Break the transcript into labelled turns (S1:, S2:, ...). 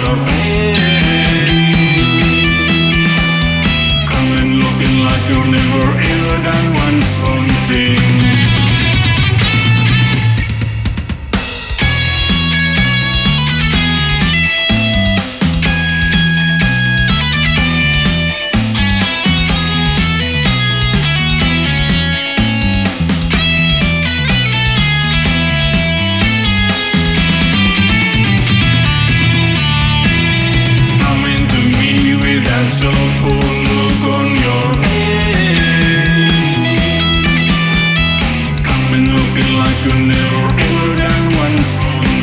S1: your face. Coming looking like you never ever done one wrong thing. So cool look on your face. Coming looking like you never ever done one wrong